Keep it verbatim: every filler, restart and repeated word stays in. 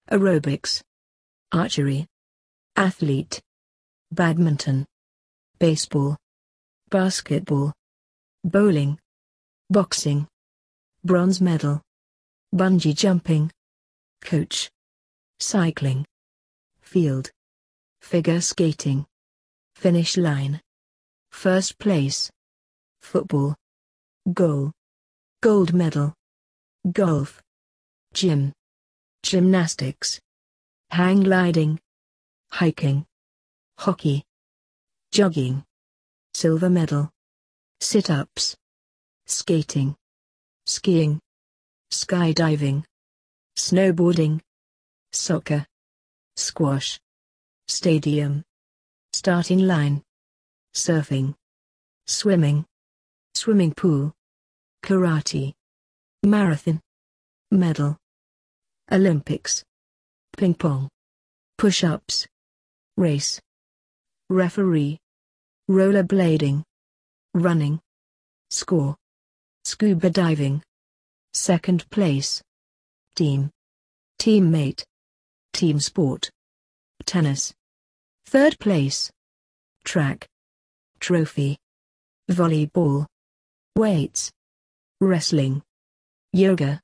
aerobics, archery, athlete, badminton, baseball, basketball, bowling, boxing, bronze medal, bungee jumping, coach, cycling, field, figure skating, finish line, first place, football, goal, gold medal, golf, gym, gymnastics, hang gliding, hiking, hockey, jogging, silver medal, sit-ups, skating, skiing, skydiving, snowboarding, soccer, squash, stadium, starting line, surfing, swimming, swimming pool, karate, marathon, medal, Olympics, ping pong, push-ups, race, referee, rollerblading, running, score, scuba diving, second place, team, teammate, team sport, tennis, third place, track, trophy, volleyball, weights, wrestling, yoga,